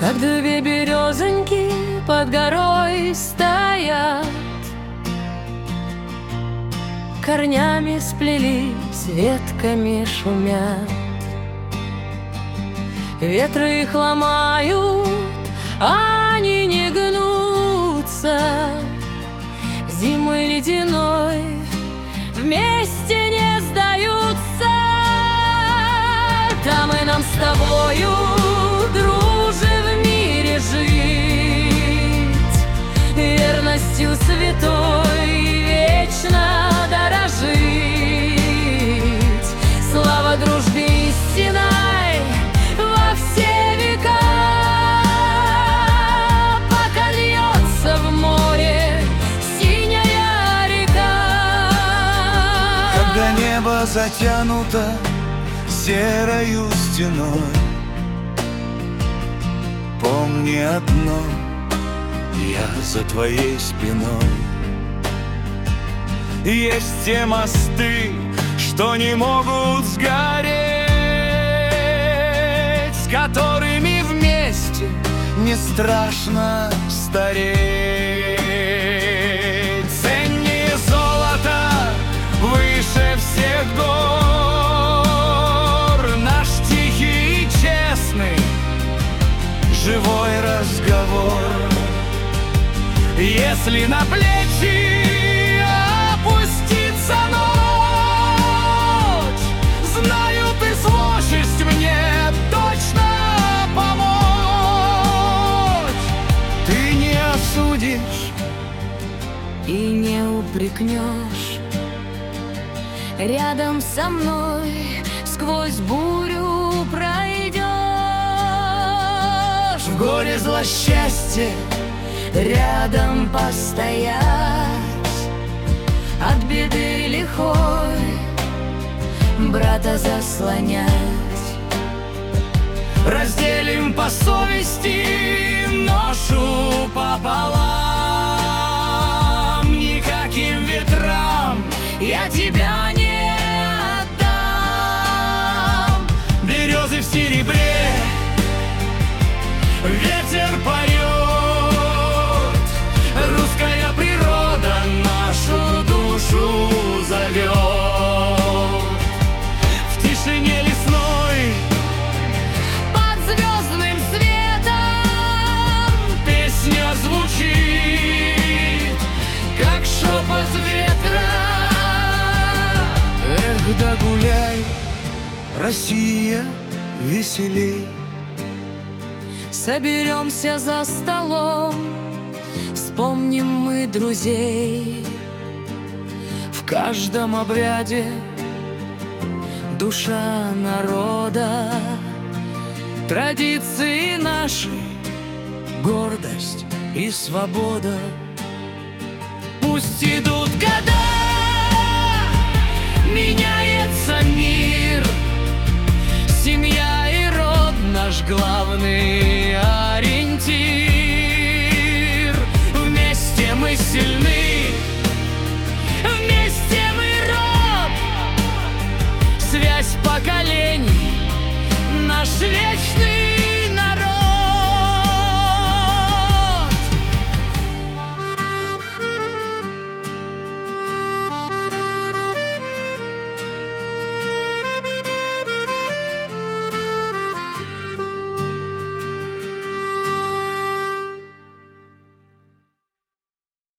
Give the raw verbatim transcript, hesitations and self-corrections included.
Как две березоньки под горой стоят, корнями сплелись, ветками шумят. Ветры их ломают, а они не гнутся. Зимой ледяной вместе не сдаются. Там и нам с тобою, друже, в мире жить, верностью святой вечно дорожить. Слава дружбе истинной во все века, пока льется в море синяя река. Когда небо затянуто серою стеной, помни одно: я за твоей спиной. Есть те мосты, что не могут сгореть, с которыми вместе не страшно стареть. Ценнее золота, выше всех гор, наш тихий и честный живой разговор. Если на плечи опустится ночь, знаю, ты сможешь мне точно помочь. Ты не осудишь И не упрекнешь, рядом со мной сквозь бурю пройдешь. в горе злосчастье Рядом постоять, от беды лихой брата заслонять. разделим по совести ношу пополам. Никаким ветрам я тебя не отдам. Березы в серебре, ветер поет, русская природа нашу душу зовет. В тишине лесной, Под звездным светом песня звучит, как шепот ветра. Эх, да гуляй, Россия, веселей. соберемся за столом, вспомним мы друзей. В каждом обряде Душа народа, традиции наши, гордость и свобода. Пусть идут года, меняется мир, семья и род наш главный ориентир.